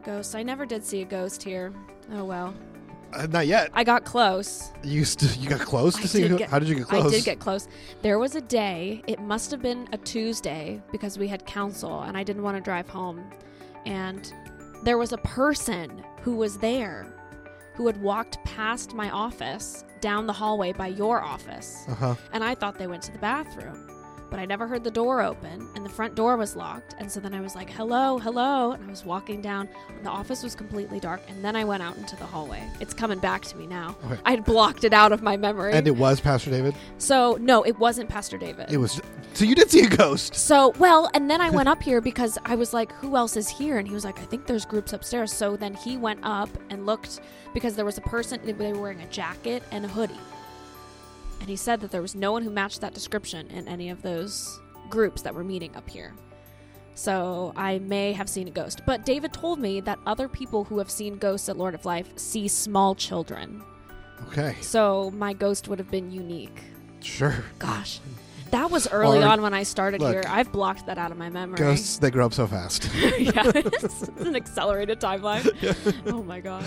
ghost. I never did see a ghost here. Oh, well. Not yet. I got close. You got close to see? How did you get close? I did get close. There was a day, it must have been a Tuesday, because we had council and I didn't want to drive home. And there was a person who was there who had walked past my office down the hallway by your office. Uh-huh. And I thought they went to the bathroom. But I never heard the door open, and the front door was locked. And so then I was like, hello, hello. And I was walking down, and the office was completely dark. And then I went out into the hallway. It's coming back to me now. Okay. I had blocked it out of my memory. And it was Pastor David? So, no, it wasn't Pastor David. It was. So you did see a ghost? So, well, and then I went up here because I was like, who else is here? And he was like, I think there's groups upstairs. So then he went up and looked, because there was a person, they were wearing a jacket and a hoodie. And he said that there was no one who matched that description in any of those groups that were meeting up here. So I may have seen a ghost. But David told me that other people who have seen ghosts at Lord of Life see small children. Okay. So my ghost would have been unique. Sure. Gosh. That was early on when I started look, here. I've blocked that out of my memory. Ghosts, they grow up so fast. Yeah, it's an accelerated timeline. Yeah. Oh my gosh.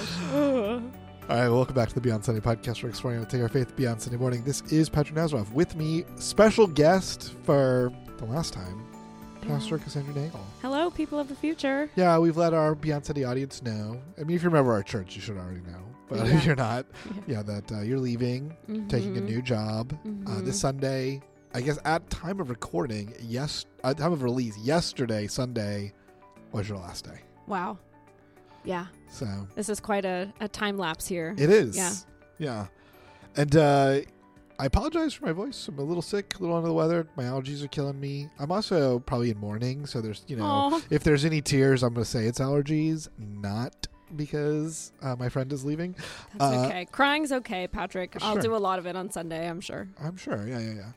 All right, welcome back to the Beyond Sunday podcast. We're exploring how to take our faith beyond Sunday morning. This is Patrick Nazaroff. With me, special guest for the last time, Pastor Cassandra Nagel. Hello, people of the future. Yeah, we've let our Beyond Sunday audience know. I mean, if you remember our church, you should already know. But if you're not, that you're leaving, taking a new job. This Sunday, I guess at time of recording, at time of release, yesterday, Sunday, was your last day. Wow. Yeah. So this is quite a time lapse here. It is. Yeah. Yeah. And I apologize for my voice. I'm a little sick, a little under the weather. My allergies are killing me. I'm also probably in mourning, so there's, Aww. if there's any tears, I'm going to say it's allergies, not because my friend is leaving. That's okay. Crying's okay, Patrick. Sure. I'll do a lot of it on Sunday, I'm sure. I'm sure. Yeah.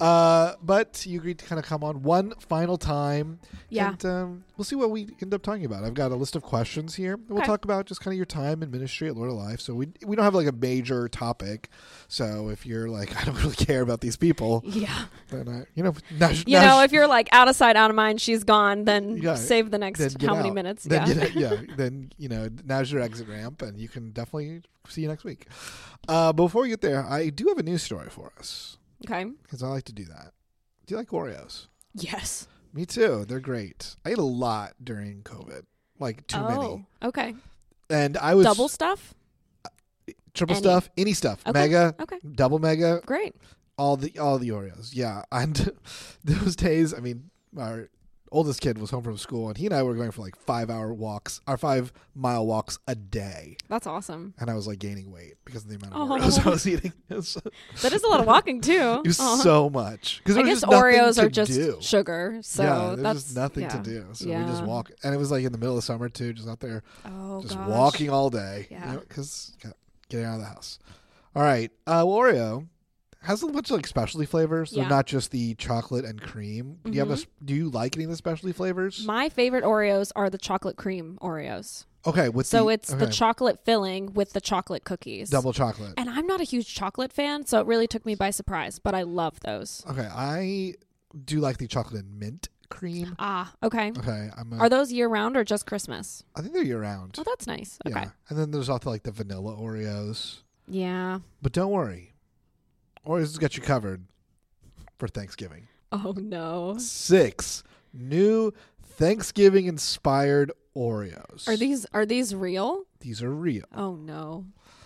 But you agreed to kind of come on one final time. Yeah. And we'll see what we end up talking about. I've got a list of questions here. We'll talk about just kind of your time in ministry at Lord of Life. So we don't have like a major topic. So if you're like, I don't really care about these people. Yeah. Then, if you're like out of sight, out of mind, she's gone, then save the next how many minutes. Then, now's your exit ramp and you can definitely see you next week. Before we get there, I do have a news story for us. Okay. Because I like to do that. Do you like Oreos? Yes. Me too. They're great. I ate a lot during COVID. Like too many. Okay. And I was... Double stuff? Triple stuff? Any stuff. Okay. Mega. Okay. Double mega. Great. All the Oreos. Yeah. And those days, I mean, our oldest kid was home from school and he and I were going for like 5-hour walks, or 5-mile walks a day. That's awesome. And I was like gaining weight because of the amount of Oreos I was eating. That is a lot of walking too. It was so much. I guess Oreos are just sugar. So there's just nothing to do. So we just walk. And it was like in the middle of summer too, just out there walking all day. Yeah. Because getting out of the house. All right. Oreo has a bunch of like specialty flavors. They're not just the chocolate and cream. Do you like any of the specialty flavors? My favorite Oreos are the chocolate cream Oreos. Okay. It's the chocolate filling with the chocolate cookies. Double chocolate. And I'm not a huge chocolate fan, so it really took me by surprise, but I love those. Okay. I do like the chocolate and mint cream. Ah, okay. Okay. Are those year round or just Christmas? I think they're year round. Oh, that's nice. Okay. Yeah. And then there's also like the vanilla Oreos. Yeah. But don't worry. Oreos has got you covered for Thanksgiving. Oh, no. 6 new Thanksgiving-inspired Oreos. Are these real? These are real. Oh, no.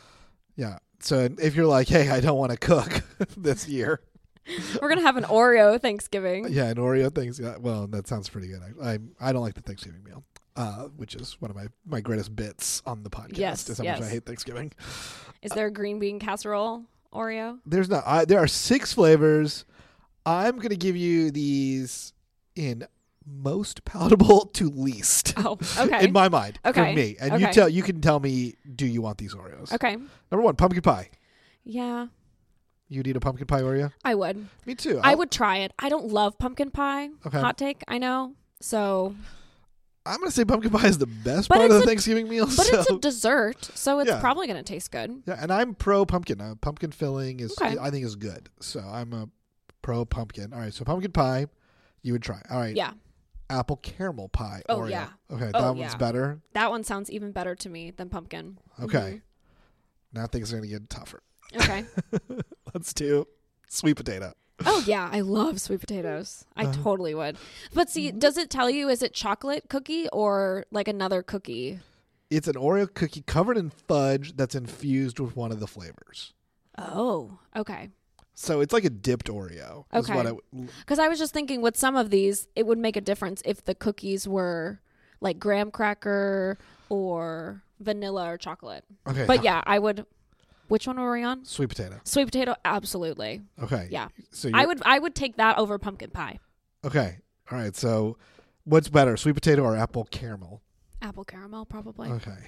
Yeah. So if you're like, hey, I don't want to cook this year. We're going to have an Oreo Thanksgiving. Yeah, an Oreo Thanksgiving. Well, that sounds pretty good. I don't like the Thanksgiving meal, which is one of my greatest bits on the podcast. Yes, is how much I hate Thanksgiving. Is there a green bean casserole Oreo? There's not. There are 6 flavors. I'm going to give you these in most palatable to least. Oh, okay. In my mind. Okay. For me. And okay. you can tell me, do you want these Oreos? Okay. Number 1, pumpkin pie. Yeah. You'd eat a pumpkin pie Oreo? I would. Me too. I would try it. I don't love pumpkin pie. Okay. Hot take, I know. So I'm going to say pumpkin pie is the best part of the Thanksgiving meal. But it's a dessert, so it's probably going to taste good. Yeah, and I'm pro pumpkin. Pumpkin filling is, okay. I think, is good. So I'm a pro pumpkin. All right, so pumpkin pie, you would try. All right. Yeah. apple caramel pie Oh, Oreo. yeah. Okay, Oh, that one's yeah. better. That one sounds even better to me than pumpkin. Okay. Now things are going to get tougher. Okay. Let's do sweet potato. Oh, yeah. I love sweet potatoes. I totally would. But see, does it tell you, is it chocolate cookie or like another cookie? It's an Oreo cookie covered in fudge that's infused with one of the flavors. Oh, okay. So it's like a dipped Oreo. Okay. Because I was just thinking with some of these, it would make a difference if the cookies were like graham cracker or vanilla or chocolate. Okay. But yeah, I would. Which one were we on? Sweet potato. Sweet potato, absolutely. Okay. Yeah. So I would take that over pumpkin pie. Okay. All right. So what's better, sweet potato or apple caramel? Apple caramel, probably. Okay.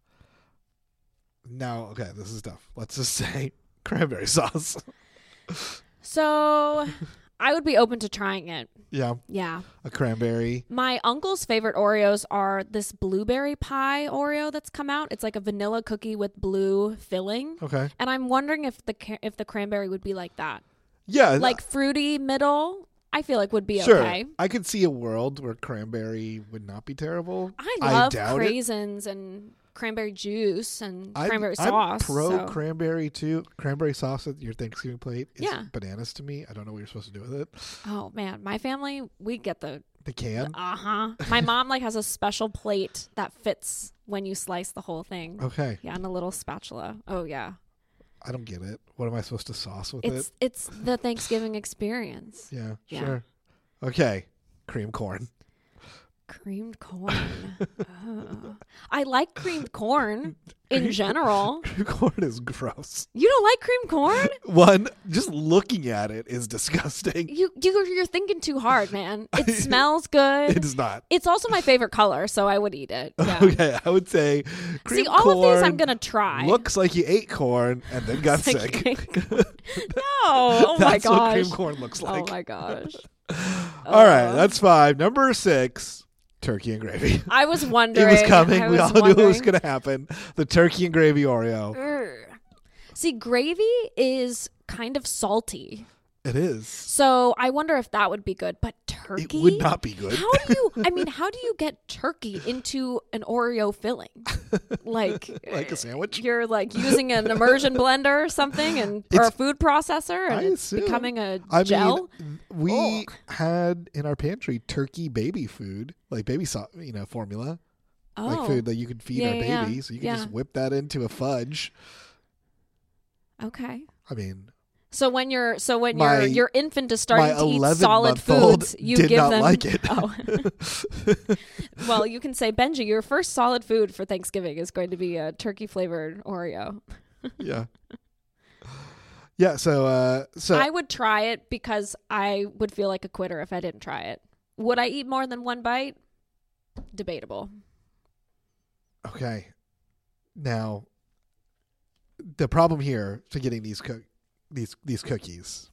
Now, okay, this is tough. Let's just say cranberry sauce. So I would be open to trying it. Yeah. Yeah. A cranberry. My uncle's favorite Oreos are this blueberry pie Oreo that's come out. It's like a vanilla cookie with blue filling. Okay. And I'm wondering if the cranberry would be like that. Yeah. Like fruity middle, I feel like would be sure. okay. I could see a world where cranberry would not be terrible. I love doubt craisins and cranberry juice and cranberry I'm sauce. pro cranberry too. Cranberry sauce at your Thanksgiving plate is bananas to me. I don't know what you're supposed to do with it. Oh man, my family, we get the can. My mom like has a special plate that fits when you slice the whole thing. Okay. Yeah, and a little spatula. Oh yeah. I don't get it. What am I supposed to sauce with it? It's the Thanksgiving experience. Yeah, Yeah. sure. Okay. Cream corn. Creamed corn. Oh. I like creamed corn in general. Cream corn is gross. You don't like creamed corn? One, just looking at it is disgusting. You're thinking too hard, man. It smells good. It does not. It's also my favorort color, so I would eat it. Yeah. Okay, I would say cream corn. See, all of these I'm gonna try. Looks like you ate corn and then got sick. No. Oh my That's gosh. what cream corn looks like. Oh my gosh. All right, that's 5. Number 6. Turkey and gravy. I was wondering. It was coming. We all knew it was wondering. going to happen. The turkey and gravy Oreo. See, gravy is kind of salty. It is. So I wonder if that would be good. But turkey? It would not be good. How do you get turkey into an Oreo filling? Like a sandwich? You're like using an immersion blender or something or a food processor and it's becoming a gel? We had in our pantry turkey baby food, like baby formula. Like food that you could feed our baby. Yeah. So you can just whip that into a fudge. Okay. I mean... So when your infant is starting to eat solid foods, you did give not them. Like it. Oh. Well, you can say, Benji, your first solid food for Thanksgiving is going to be a turkey flavored Oreo. Yeah. Yeah. So I would try it because I would feel like a quitter if I didn't try it. Would I eat more than one bite? Debatable. Okay. Now, the problem here to getting these cookies,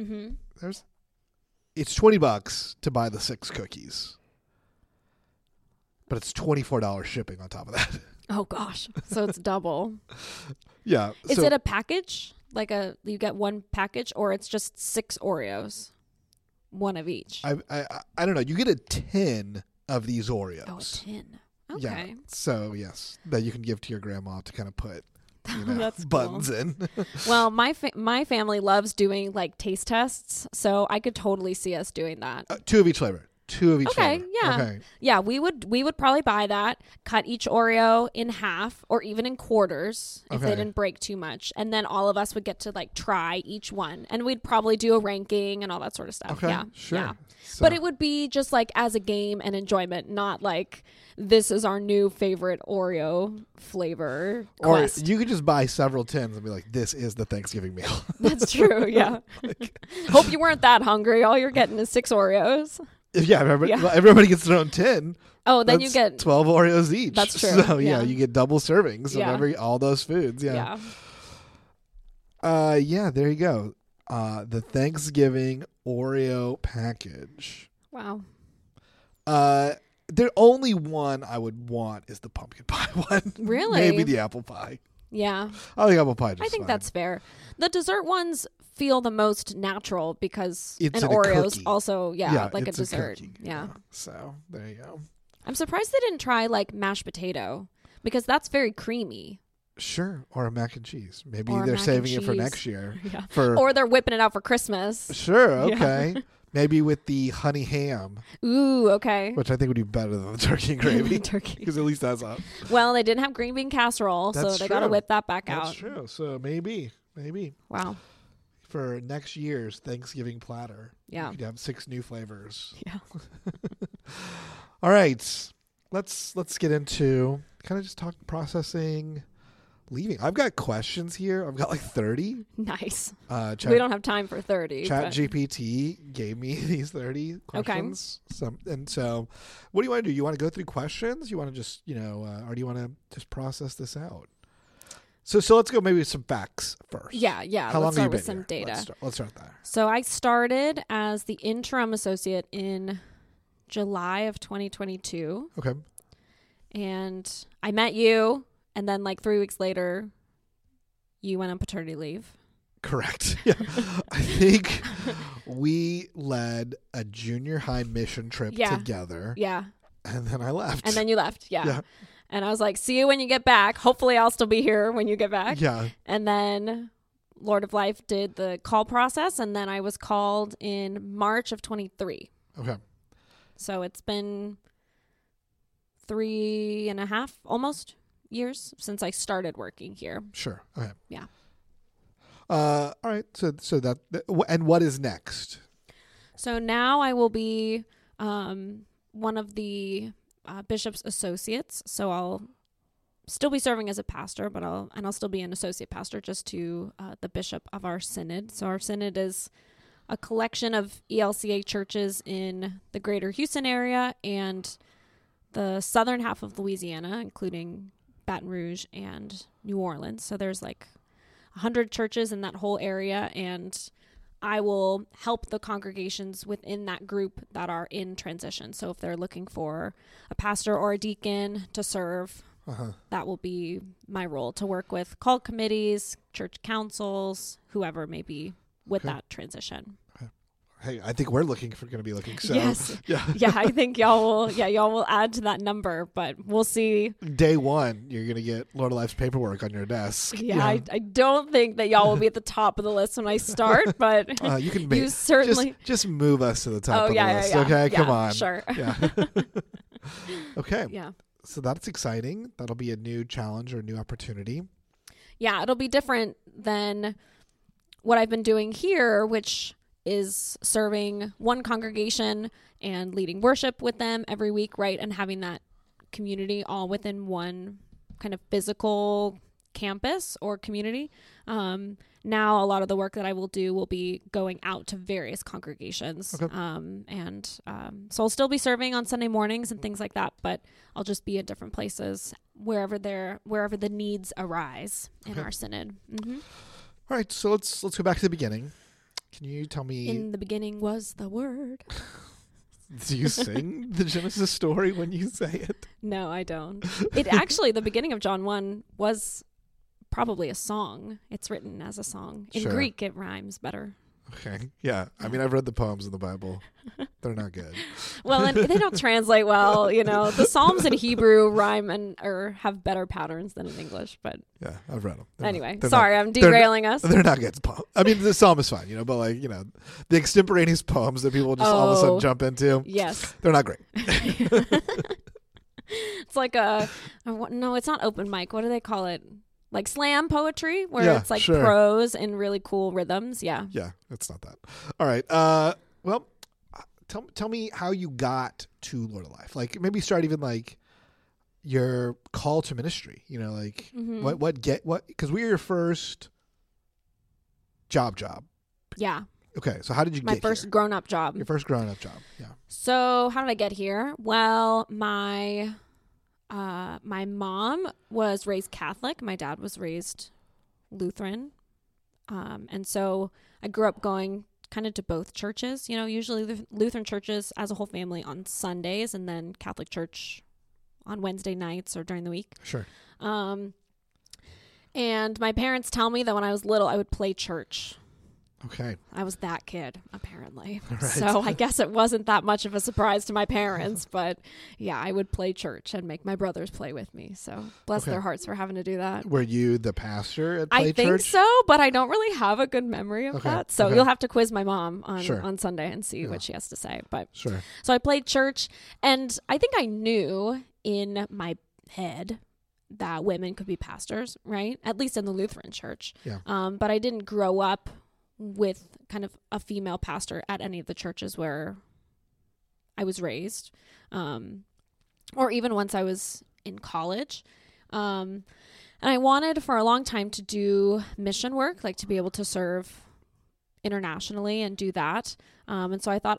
it's $20 to buy the 6 cookies, but it's $24 shipping on top of that. Oh gosh, so it's double. Yeah. Is it a package? Like you get one package, or it's just 6 Oreos, one of each? I don't know. You get a tin of these Oreos. Oh, a tin. Okay. Yeah. So yes, that you can give to your grandma to kind of put. That's buttons cool. in. Well, my family loves doing like taste tests, so I could totally see us doing that. 2 of each flavor. 2 of each flavor. Yeah. Okay. Yeah, we would probably buy that, cut each Oreo in half or even in quarters if they didn't break too much, and then all of us would get to like try each one, and we'd probably do a ranking and all that sort of stuff. Okay. Yeah. Sure. Yeah. So. But it would be just like as a game and enjoyment, not like this is our new favorite Oreo flavor quest. Or you could just buy several tins and be like, this is the Thanksgiving meal. That's true, yeah. Hope you weren't that hungry. All you're getting is 6 Oreos. Yeah, everybody gets their own tin. Oh, then you get 12 Oreos each. That's true. So yeah, you get double servings of all those foods. Yeah. Yeah, there you go. The Thanksgiving Oreo package. Wow. The only one I would want is the pumpkin pie one. Really? Maybe the apple pie. Yeah. I think apple pie. I think that's fair. The dessert ones feel the most natural because It's and in a Oreos cookie. also, like a it's dessert. cookie. Yeah. So there you go. I'm surprised they didn't try like mashed potato because that's very creamy. Sure, or a mac and cheese. Maybe Or a they're mac saving and it for cheese. next year. Yeah. For Or they're whipping it out for Christmas. sure, Yeah. okay. Maybe with the honey ham, Ooh, okay. which I think would be better than the turkey and gravy. Turkey. Because at least that's up. Well, they didn't have green bean casserole, so That's they got to true. whip that back That's out. true. So maybe Wow. for next year's Thanksgiving platter, Yeah. you could have 6 new flavors. Yeah. All right, let's get into kind of just talk processing, leaving. I've got questions here. I've got like 30. Nice. Chat, We don't have time for 30. Chat but- GPT gave me these 30 questions. So what do you want to do? You want to go through questions? You want to just, or do you want to just process this out? So let's go maybe with some facts first. Yeah. How long Let's have you start been with some here? data. Let's start there. So I started as the interim associate in July of 2022. Okay. And I met you, and then like 3 weeks later, you went on paternity leave. Correct. Yeah. I think we led a junior high mission trip together. Yeah. And then I left. And then you left. Yeah. Yeah. And I was like, see you when you get back. Hopefully I'll still be here when you get back. Yeah. And then Lord of Life did the call process, and then I was called in March of 23. Okay. So it's been 3.5 almost years since I started working here. Sure. Okay. Yeah. All right. So that and what is next? So now I will be one of the bishop's associates. So I'll still be serving as a pastor, but I'll still be an associate pastor just to the bishop of our synod. So our synod is a collection of ELCA churches in the greater Houston area and the southern half of Louisiana, including Baton Rouge and New Orleans. So there's like 100 churches in that whole area, and I will help the congregations within that group that are in transition. So if they're looking for a pastor or a deacon to serve, that will be my role, to work with call committees, church councils, whoever may be with that transition. Hey, I think we're going to be looking. So yes. Yeah. Yeah, I think y'all will add to that number, but we'll see. Day one, you're going to get Lord of Life's paperwork on your desk. Yeah, I don't think that y'all will be at the top of the list when I start, but you can you certainly just move us to the top of the list. Yeah. Okay, Yeah, come on. Sure. Yeah. Okay. Yeah. So that's exciting. That'll be a new challenge or a new opportunity. Yeah, it'll be different than what I've been doing here, which is serving one congregation and leading worship with them every week, right? And having that community all within one kind of physical campus or community. Now a lot of the work that I will do will be going out to various congregations. Okay. So I'll still be serving on Sunday mornings and things like that, but I'll just be at different places wherever the needs arise in our synod. Mm-hmm. All right, so let's go back to the beginning. Can you tell me? In the beginning was the Word. Do you sing the Genesis story when you say it? No, I don't. It actually, the beginning of John 1 was probably a song. It's written as a song. In Sure. Greek, it rhymes better. Okay. Yeah. I mean, I've read the poems in the Bible. They're not good. Well, and they don't translate well. The Psalms in Hebrew rhyme or have better patterns than in English. But Yeah, I've read them. anyway, sorry, I'm derailing us. They're not good. I mean, the psalm is fine, but the extemporaneous poems that people just all of a sudden jump into. Yes. They're not great. It's like no, it's not open mic. What do they call it? Like slam poetry, where it's like prose and really cool rhythms. Yeah. Yeah, it's not that. All right. Well, tell me how you got to Lord of Life. Like maybe start even like your call to ministry. Because we were your first job. Yeah. Okay, so how did you get my first grown-up job? Your first grown-up job. Yeah. So how did I get here? Well, my mom was raised Catholic. My dad was raised Lutheran. And so I grew up going kind of to both churches, usually the Lutheran churches as a whole family on Sundays and then Catholic church on Wednesday nights or during the week. Sure. And my parents tell me that when I was little, I would play church. Okay. I was that kid, apparently. Right. So I guess it wasn't that much of a surprise to my parents. But yeah, I would play church and make my brothers play with me. So bless their hearts for having to do that. Were you the pastor at Play Church? I think so, but I don't really have a good memory of that. So you'll have to quiz my mom on Sunday and see what she has to say. But sure. So I played church, and I think I knew in my head that women could be pastors, right? At least in the Lutheran church. Yeah. But I didn't grow up with kind of a female pastor at any of the churches where I was raised, or even once I was in college. And I wanted for a long time to do mission work, like to be able to serve internationally and do that. And so I thought,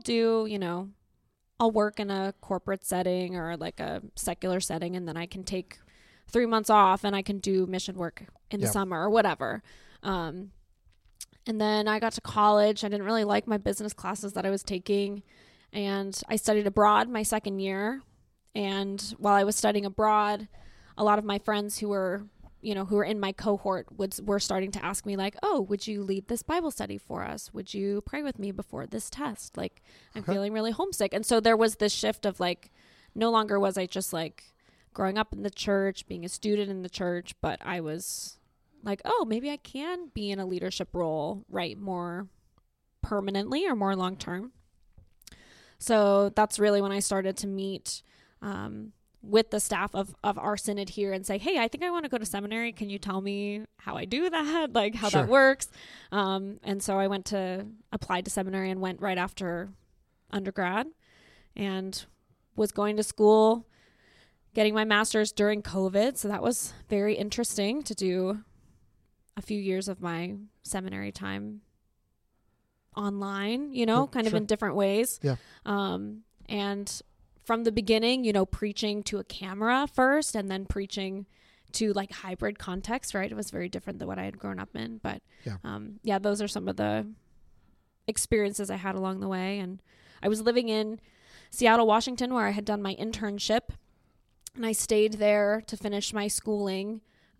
I'll work in a corporate setting or like a secular setting, and then I can take 3 months off and I can do mission work in the summer or whatever. And then I got to college. I didn't really like my business classes that I was taking. And I studied abroad my second year. And while I was studying abroad, a lot of my friends who were in my cohort were starting to ask me like, oh, would you lead this Bible study for us? Would you pray with me before this test? Like, I'm feeling really homesick. And so there was this shift of like, no longer was I just like growing up in the church, being a student in the church, but I was like, oh, maybe I can be in a leadership role, right, more permanently or more long term. So that's really when I started to meet with the staff of our synod here and say, hey, I think I want to go to seminary. Can you tell me how I do that? Like how that works? And so I applied to seminary and went right after undergrad and was going to school, getting my master's during COVID. So that was very interesting to do a few years of my seminary time online, kind of in different ways. Yeah. And from the beginning, preaching to a camera first and then preaching to like hybrid context, right? It was very different than what I had grown up in. But those are some of the experiences I had along the way. And I was living in Seattle, Washington, where I had done my internship. And I stayed there to finish my schooling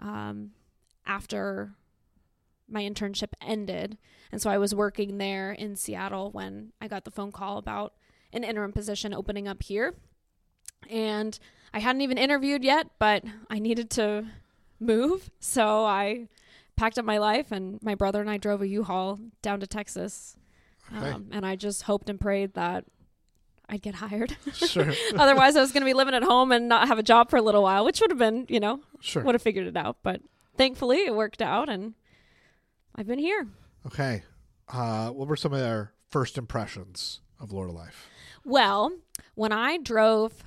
after my internship ended. And so I was working there in Seattle when I got the phone call about an interim position opening up here. And I hadn't even interviewed yet, but I needed to move. So I packed up my life, and my brother and I drove a U-Haul down to Texas. And I just hoped and prayed that I'd get hired. Sure. Otherwise, I was going to be living at home and not have a job for a little while, which would have been, would have figured it out. But thankfully, it worked out, and I've been here. Okay. What were some of our first impressions of Lord of Life? Well, when I drove,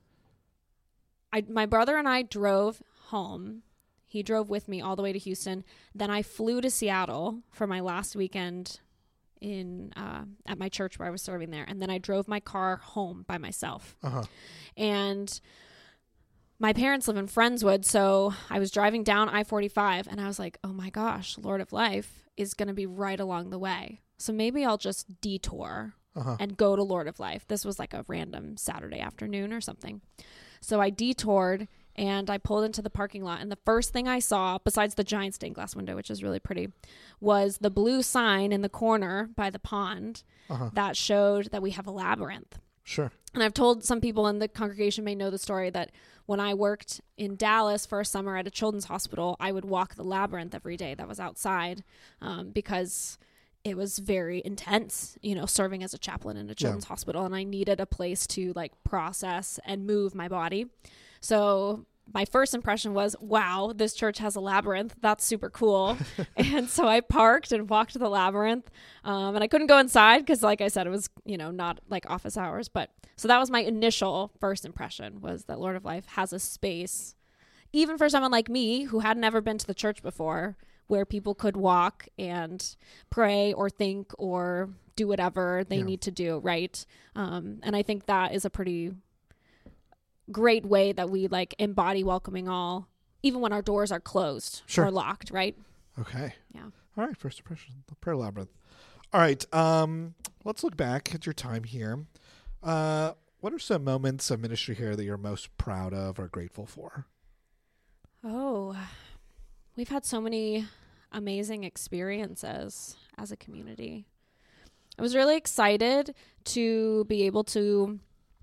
my brother and I drove home. He drove with me all the way to Houston. Then I flew to Seattle for my last weekend at my church where I was serving there. And then I drove my car home by myself. And my parents live in Friendswood, so I was driving down I-45 and I was like, oh my gosh, Lord of Life is going to be right along the way. So maybe I'll just detour and go to Lord of Life. This was like a random Saturday afternoon or something. So I detoured and I pulled into the parking lot. And the first thing I saw, besides the giant stained glass window, which is really pretty, was the blue sign in the corner by the pond that showed that we have a labyrinth. Sure. And I've told some people in the congregation may know the story that when I worked in Dallas for a summer at a children's hospital, I would walk the labyrinth every day that was outside because it was very intense, serving as a chaplain in a children's hospital. And I needed a place to like process and move my body. So my first impression was, wow, this church has a labyrinth. That's super cool. And so I parked and walked to the labyrinth. And I couldn't go inside because, like I said, it was, not like office hours. But so that was my initial first impression, was that Lord of Life has a space, even for someone like me who had never been to the church before, where people could walk and pray or think or do whatever they need to do, right? And I think that is a pretty great way that we like embody welcoming all, even when our doors are closed or locked, right? Okay. Yeah. All right. First impression, the prayer labyrinth. All right. Let's look back at your time here. What are some moments of ministry here that you're most proud of or grateful for? Oh, we've had so many amazing experiences as a community. I was really excited to be able to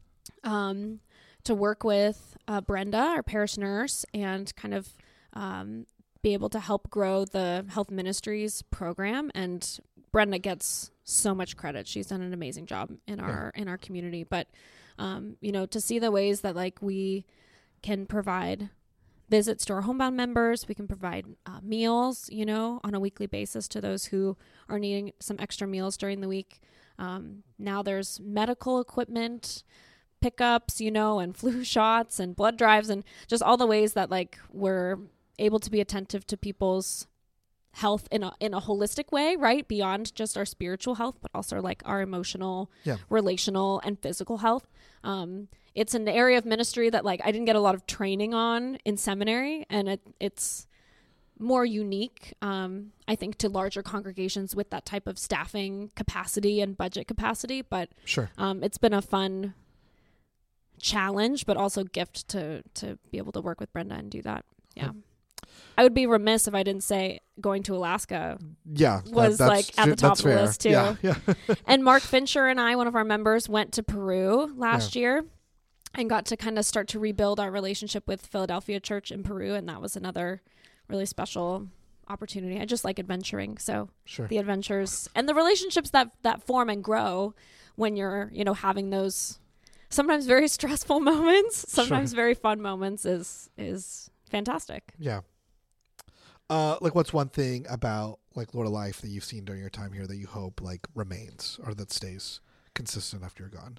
work with Brenda, our parish nurse, and kind of be able to help grow the health ministries program. And Brenda gets so much credit. She's done an amazing job in our community. But to see the ways that like we can provide visits to our homebound members, we can provide meals, on a weekly basis to those who are needing some extra meals during the week. Now there's medical equipment pickups, and flu shots and blood drives and just all the ways that like we're able to be attentive to people's health in a holistic way, right? Beyond just our spiritual health, but also like our emotional, relational, and physical health. It's an area of ministry that like I didn't get a lot of training on in seminary, and it's more unique, I think, to larger congregations with that type of staffing capacity and budget capacity. But sure, it's been a fun challenge, but also gift to be able to work with Brenda and do that. Yeah. I would be remiss if I didn't say going to Alaska was like at the top of the list too. Yeah. And Mark Fincher and I, one of our members, went to Peru last year and got to kind of start to rebuild our relationship with Philadelphia Church in Peru. And that was another really special opportunity. I just like adventuring. So the adventures and the relationships that form and grow when you're, having those sometimes very stressful moments, sometimes very fun moments is fantastic. Yeah. Like what's one thing about like Lord of Life that you've seen during your time here that you hope like remains or that stays consistent after you're gone?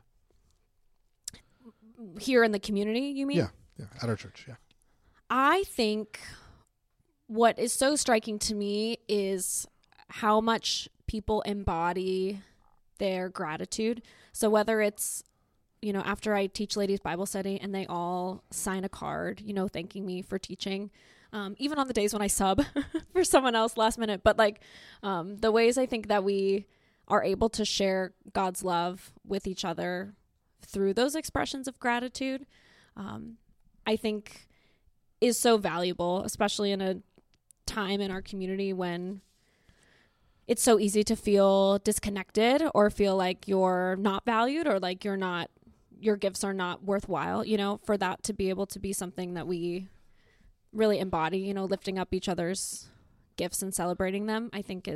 Here in the community, you mean? Yeah. At our church. Yeah. I think what is so striking to me is how much people embody their gratitude. So whether it's, after I teach ladies Bible study and they all sign a card, thanking me for teaching, even on the days when I sub for someone else last minute, but like the ways I think that we are able to share God's love with each other through those expressions of gratitude, I think is so valuable, especially in a time in our community when it's so easy to feel disconnected or feel like you're not valued or like your gifts are not worthwhile, for that to be able to be something that we really embody, lifting up each other's gifts and celebrating them, I think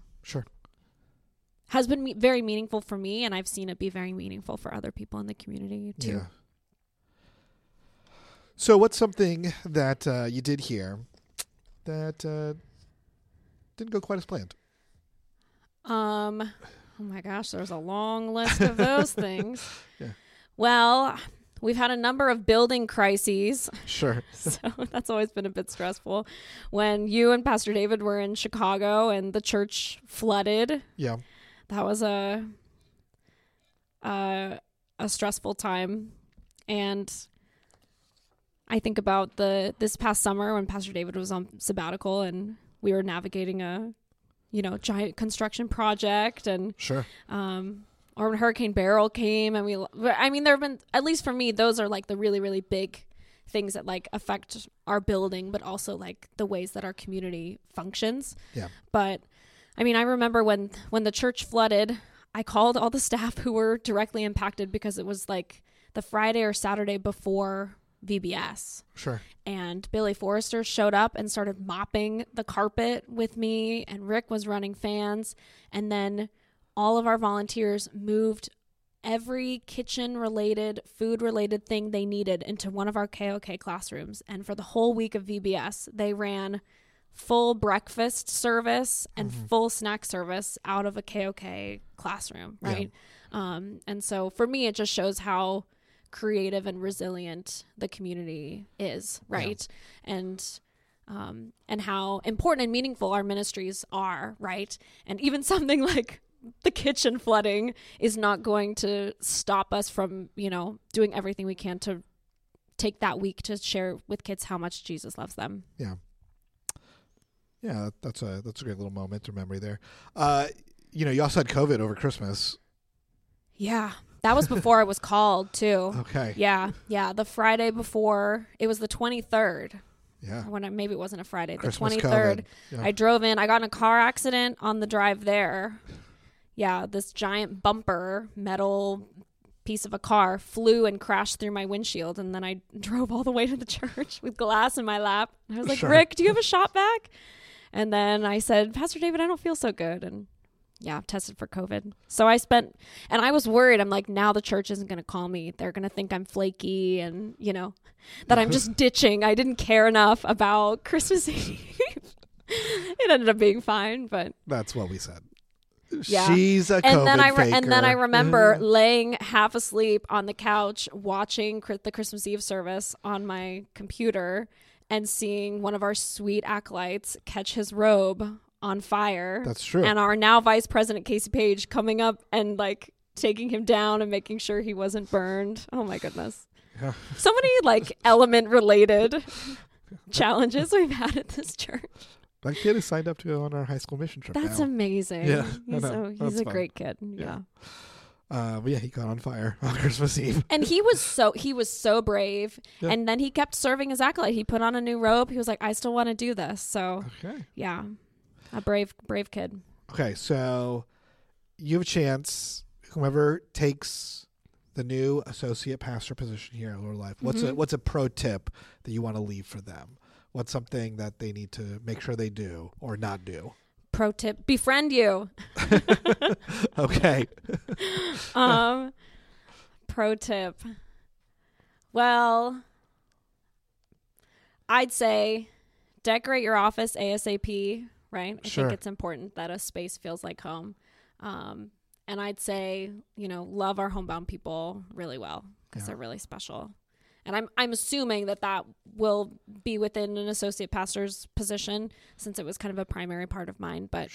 has been very meaningful for me, and I've seen it be very meaningful for other people in the community too. Yeah. So what's something that you did here that didn't go quite as planned? Oh my gosh, there's a long list of those things. Yeah. Well, we've had a number of building crises. Sure. So that's always been a bit stressful. When you and Pastor David were in Chicago and the church flooded. Yeah. That was a stressful time. And I think about this past summer when Pastor David was on sabbatical and we were navigating a, giant construction project and or when Hurricane Beryl came and there have been, at least for me, those are like the really, really big things that like affect our building, but also like the ways that our community functions. Yeah. But I remember when the church flooded, I called all the staff who were directly impacted because it was like the Friday or Saturday before VBS. Sure. And Billy Forrester showed up and started mopping the carpet with me, and Rick was running fans, and then all of our volunteers moved every kitchen-related, food-related thing they needed into one of our KOK classrooms. And for the whole week of VBS, they ran full breakfast service and full snack service out of a KOK classroom, right? Yeah. And so for me, it just shows how creative and resilient the community is, right? Yeah. And how important and meaningful our ministries are, right? And even something like the kitchen flooding is not going to stop us from, doing everything we can to take that week to share with kids how much Jesus loves them. Yeah. Yeah, that's a great little moment or memory there. You also had COVID over Christmas. Yeah. That was before I was called too. Okay. Yeah. The Friday before, it was the 23rd. Yeah. Maybe it wasn't a Friday, Christmas the 23rd. Yeah. I drove in. I got in a car accident on the drive there. Yeah, this giant bumper, metal piece of a car flew and crashed through my windshield, and then I drove all the way to the church with glass in my lap. I was like, Sure. Rick, do you have a shot back? And then I said, Pastor David, I don't feel so good. And yeah, tested for COVID. So I was worried. I'm like, now the church isn't going to call me. They're going to think I'm flaky and, that I'm just ditching. I didn't care enough about Christmas Eve. It ended up being fine, but. That's what we said. Yeah. She's a COVID faker. And then I remember laying half asleep on the couch watching the Christmas Eve service on my computer and seeing one of our sweet acolytes catch his robe on fire. That's true. And our now Vice President Casey Page coming up and like taking him down and making sure he wasn't burned. Oh my goodness. Yeah. So many like element related challenges we've had at this church. That kid is signed up to go on our high school mission trip. That's now. amazing. Yeah, He's a great kid. Yeah. But yeah, he got on fire on Christmas Eve. And he was so brave. Yeah. And then he kept serving as acolyte. He put on a new robe. He was like, I still want to do this. So yeah, a brave kid. Okay, so you have a chance. Whoever takes the new associate pastor position here at Lord Life, what's a pro tip that you want to leave for them? What's something that they need to make sure they do or not do? Pro tip, befriend you. Okay. Pro tip. Well, I'd say decorate your office ASAP, right? I think it's important that a space feels like home. And I'd say, love our homebound people really well because they're really special. And I'm assuming that will be within an associate pastor's position since it was kind of a primary part of mine. But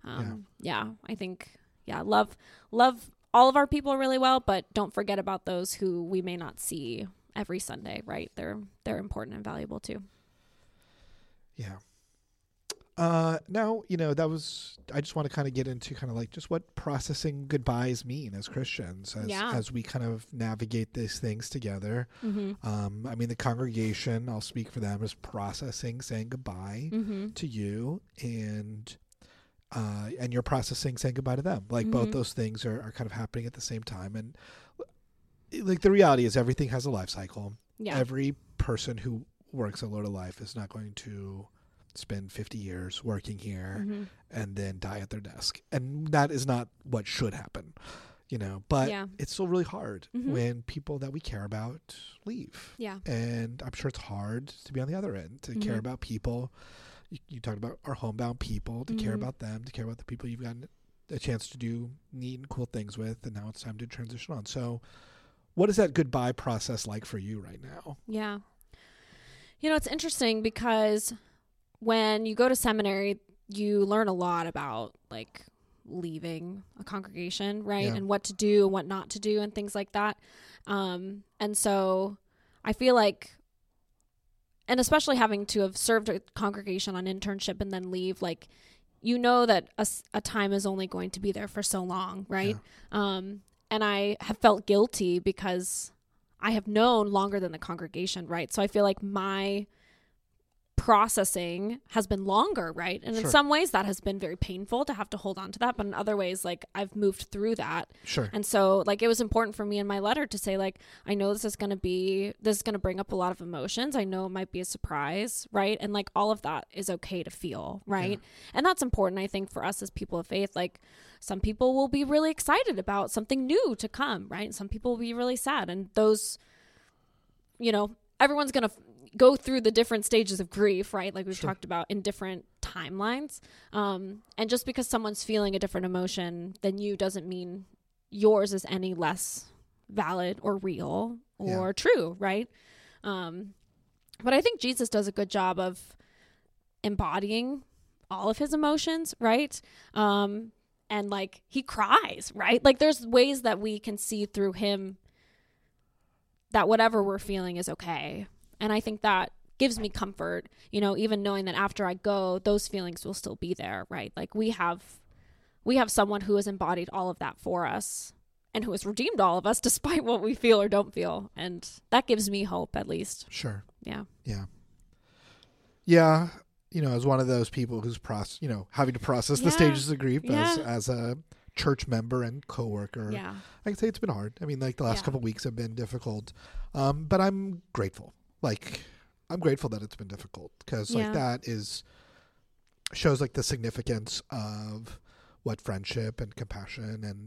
I think love all of our people really well, but don't forget about those who we may not see every Sunday. Right? They're important and valuable too. Yeah. Now, I just want to kind of get into kind of like just what processing goodbyes mean as Christians as we kind of navigate these things together. Mm-hmm. I mean, the congregation, I'll speak for them, is processing saying goodbye to you and you're processing saying goodbye to them. Like both those things are kind of happening at the same time. And like the reality is everything has a life cycle. Yeah. Every person who works at Lord of Life is not going to spend 50 years working here and then die at their desk. And that is not what should happen, but it's still really hard when people that we care about leave. Yeah. And I'm sure it's hard to be on the other end, to care about people. You talked about our homebound people, to care about them, to care about the people you've gotten a chance to do neat and cool things with. And now it's time to transition on. So what is that goodbye process like for you right now? Yeah. It's interesting because when you go to seminary, you learn a lot about like leaving a congregation, right? Yeah. And what to do and what not to do and things like that. And so I feel like, and especially having to have served a congregation on internship and then leave, like, that a time is only going to be there for so long, right? Yeah. And I have felt guilty because I have known longer than the congregation, right? So I feel like my processing has been longer, right? And in some ways that has been very painful to have to hold on to that, but in other ways, like, I've moved through that. Sure. And so like it was important for me in my letter to say, like, I know this is going to bring up a lot of emotions. I know it might be a surprise, right? And like all of that is okay to feel, right? Yeah. And that's important, I think, for us as people of faith. Like, some people will be really excited about something new to come, right? And some people will be really sad. And those, everyone's going to go through the different stages of grief, right? Like we've talked about, in different timelines. And just because someone's feeling a different emotion than you doesn't mean yours is any less valid or real or true, right? But I think Jesus does a good job of embodying all of his emotions, right? And like he cries, right? Like there's ways that we can see through him that whatever we're feeling is okay. And I think that gives me comfort, even knowing that after I go, those feelings will still be there, right? Like we have someone who has embodied all of that for us and who has redeemed all of us despite what we feel or don't feel. And that gives me hope, at least. Sure. Yeah. Yeah. Yeah. As one of those people who's having to process the stages of grief as a church member and coworker. Yeah. I can say it's been hard. I mean, like the last couple of weeks have been difficult. But I'm grateful. I'm grateful that it's been difficult because that shows like the significance of what friendship and compassion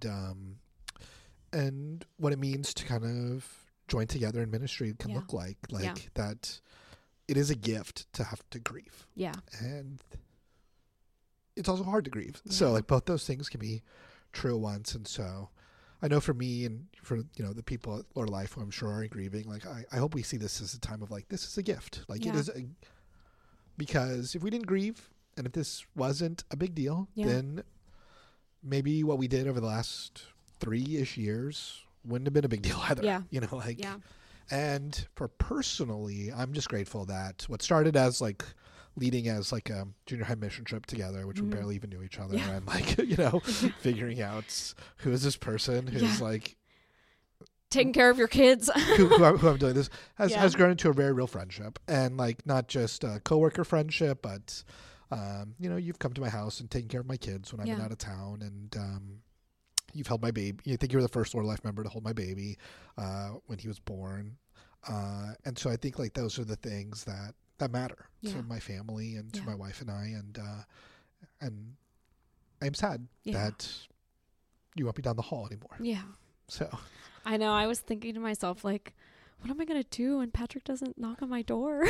and what it means to kind of join together in ministry can look like. That it is a gift to have to grieve. Yeah. And it's also hard to grieve. Yeah. So both those things can be true at once. And so I know for me and for, the people at Lord of Life who I'm sure are grieving, I hope we see this as a time of this is a gift. It is because if we didn't grieve and if this wasn't a big deal, then maybe what we did over the last 3-ish years wouldn't have been a big deal either. Yeah. And for personally, I'm just grateful that what started as leading as a junior high mission trip together, which we barely even knew each other, and figuring out who is this person who's taking care of your kids, who I'm doing this has grown into a very real friendship, and not just a coworker friendship, but you've come to my house and taken care of my kids when I've been out of town, and you've held my baby. I think you were the first Lord of Life member to hold my baby when he was born. And so I think those are the things that matter to my family and to my wife and I. And I'm sad that you won't be down the hall anymore. Yeah. So I know. I was thinking to myself, what am I going to do when Patrick doesn't knock on my door?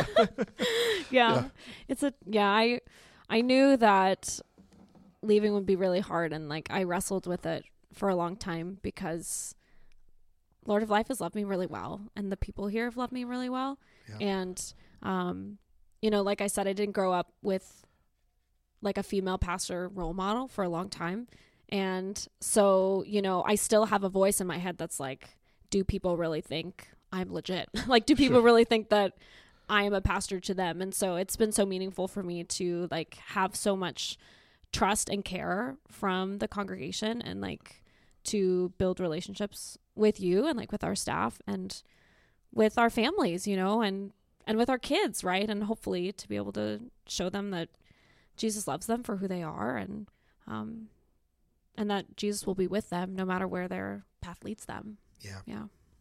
I knew that leaving would be really hard, and I wrestled with it for a long time because Lord of Life has loved me really well, and the people here have loved me really well. And like I said, I didn't grow up with a female pastor role model for a long time, and so I still have a voice in my head that's do people really think I'm legit? Do people really think that I am a pastor to them? And so it's been so meaningful for me to have so much trust and care from the congregation, and to build relationships with you and with our staff and with our families, and with our kids, right? And hopefully to be able to show them that Jesus loves them for who they are, and that Jesus will be with them no matter where their path leads them. Yeah.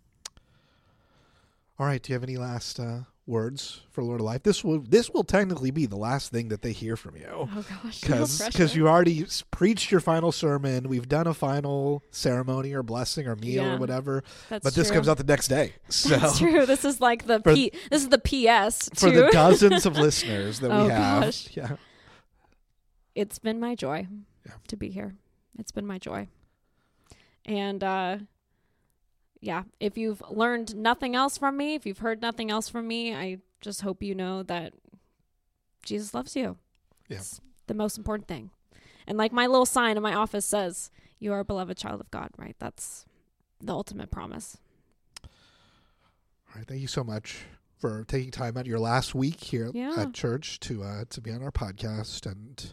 All right. Do you have any last words for Lord of Life? This will technically be the last thing that they hear from you. Oh gosh, because you already preached your final sermon. We've done a final ceremony or blessing or meal or whatever. This comes out the next day. So that's true. This is this is the PS for the dozens of listeners that we have. Gosh. Yeah, it's been my joy to be here. It's been my joy, and if you've learned nothing else from me, if you've heard nothing else from me, I just hope you know that Jesus loves you. Yeah. It's the most important thing. And my little sign in my office says, you are a beloved child of God, right? That's the ultimate promise. All right. Thank you so much for taking time out of your last week here at church to be on our podcast. And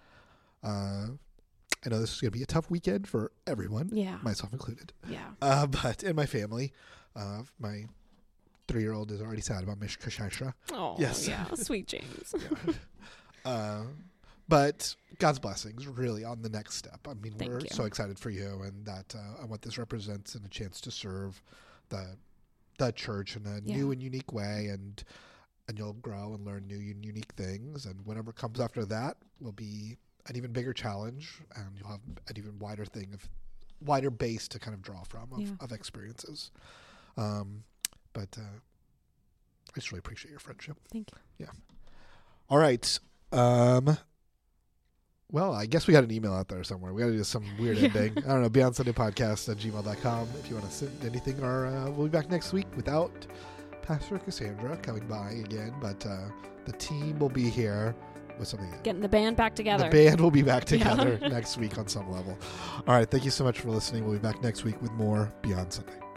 I know this is going to be a tough weekend for everyone, myself included. Yeah. But in my family, my 3-year-old is already sad about Mishkashasha. Oh, yes. Yeah, sweet James. But God's blessings really on the next step. I mean, we're so excited for you, and that what this represents and a chance to serve the church in a new and unique way, and you'll grow and learn new and unique things, and whatever comes after that will be an even bigger challenge, and you'll have an even wider base to kind of draw from of experiences. But I just really appreciate your friendship. Thank you. Yeah. All right. Well, I guess we got an email out there somewhere. We got to do some weird ending. I don't know, BeyondSundayPodcast@gmail.com if you want to send anything, or we'll be back next week without Pastor Cassandra coming by again, but the team will be here with something. Getting the band back together. The band will be back together next week on some level. All right. Thank you so much for listening. We'll be back next week with more Beyond Sunday.